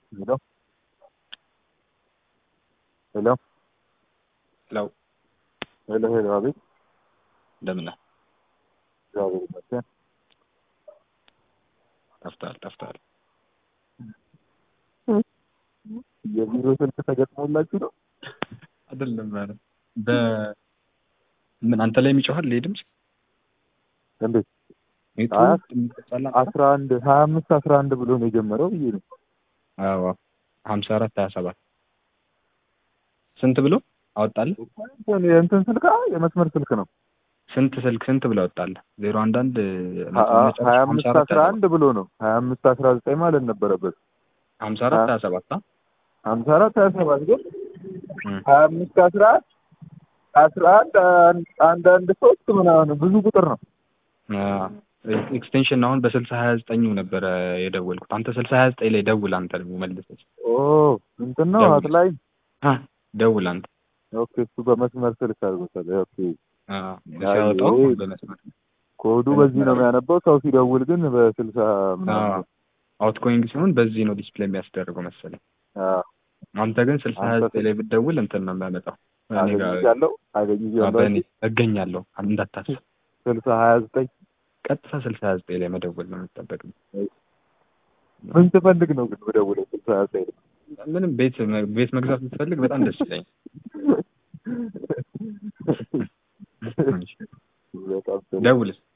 Hello? Hello? ለው ሄሎ ሄሎ፣ አቤት። እንደምን ነህ? እግዚአብሔር ይመስገን። ጠፍተሃል። የቢሮ ስልክ ተገጥሞላችሁ ነው? አይደለም ማለት በምን አንተ ላይ የሚጮሃል ይሄ ድምፅ እንዴት? ኔቱ አያት የሚቀጣላ 11 25 11 ብሎ ነው የጀመረው ብዬ ነው። አዎ 54 27 ስንት ብሎ አወጣልህ? የእንትን ስልክ የመስመር ስልክ ነው። ስንት ብሎ አወጣልህ? 011 25 11 ብሎ ነው። 25 19 ማለት ነበረበት። 54 27 54 27 ግን 25 11 11 አንዳንድ 3 ምናምን ብዙ ቁጥር ነው። ኤክስቴንሽን አሁን በ6029 ነበረ የደወልኩት። አንተ 6029 ላይ ደውል። አንተ ደግሞ መልሰህ እንትን ነው አትላይ ደውል አንተ። ኦኬ፣ እሱ በመስመር ስልክ አድርጎታል። ኦኬ፣ ሲያወጣው በመስመር ኮዱ በዚህ ነው የሚያነበው። ሰው ሲደውል ግን በ60 ምናምን አውትጎይንግ ሲሆን በዚህ ነው ዲስፕሌይ የሚያስደርገው መሰለኝ። አንተ ግን 6029 ላይ ብትደውል እንትን ነው የሚያመጣው። አገኝያለሁ እገኛለሁ እንዳታስብ። 6029 ቀጥታ 6029 ላይ መደወል ነው የሚጠበቅብህ። ምን ትፈልግ ነው ግን መደወል 6029? ምንም ቤት መግዛት ብትፈልግ በጣም ደስ ይለኛል። ደውል።